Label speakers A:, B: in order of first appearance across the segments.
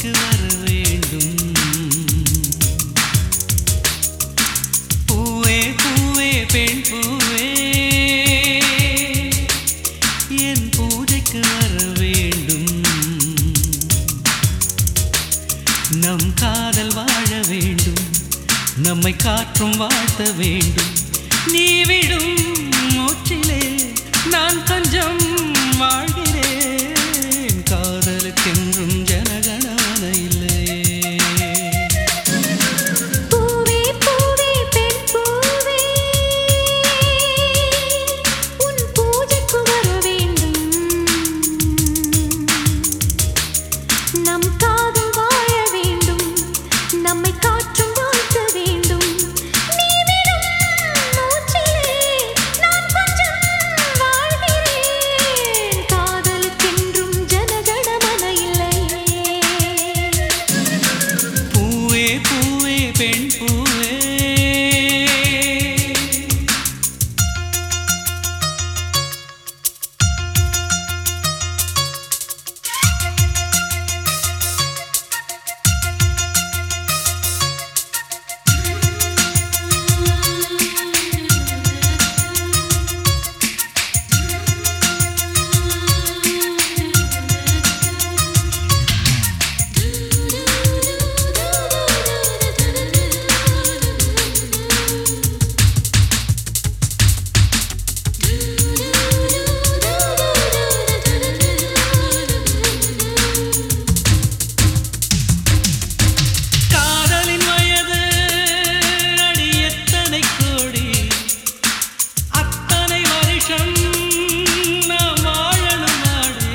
A: பூஜைக்கு வர வேண்டும். பூவே பூவே பெண் பூவே என் பூஜைக்கு வர வேண்டும். நம் காதல் வாழ வேண்டும், நம்மை காற்றும் வாழ்த்த வேண்டும். நீ விடும் மூச்சிலே நான் கொஞ்சம் வாழ்கிறேன். காதலுக்கென்றும் ஜனகணமன இல்லையே.
B: பூவே பூவே பெண் பூவே உன் பூஜைக்கு வர வேண்டும். நம் காதல் வாழ வேண்டும், நம்மை காற்றும் வாழ்த்த வேண்டும். நீ விடும் மூச்சிலே நான் கொஞ்சம் வாழ்கிறேன். காதலுக்கென்றும் ஜனகணமன இல்லையே.
A: பூவே பூவே பெண் பூவே காதலின் வயது அடி எத்தனை கோடி, அத்தனை வருஷம் நாம் வாழணும் நாடு.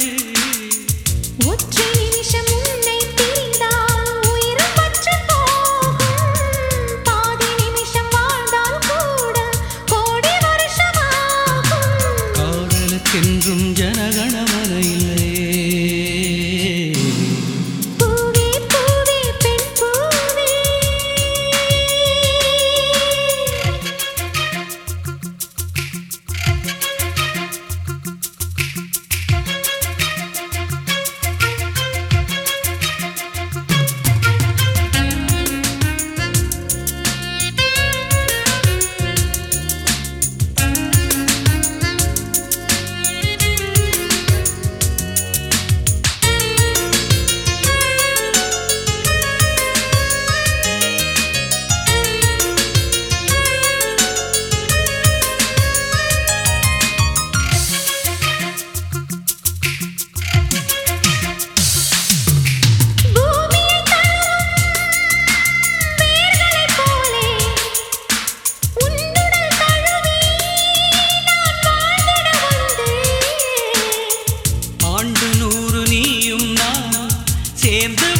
B: ஒற்றை நிமிஷம் உன்னை பிரிந்தால் உயிரும் பற்றுப் போகும். பாதி நிமிஷம் வாழ்ந்தால் கூட கோடி வருஷமாகும்.
A: காதலுக்கென்றும் ஜனகணமன இல்லையே.
B: பூவே பூவே பெண் பூவே பூமியை தழுவும் வேர்களைப் போலே உன்னுடல் தழுவி நான் வாழ்ந்திட வந்தேன்.
A: ஆண்டு 100 நீயும் நானும் சேர்ந்து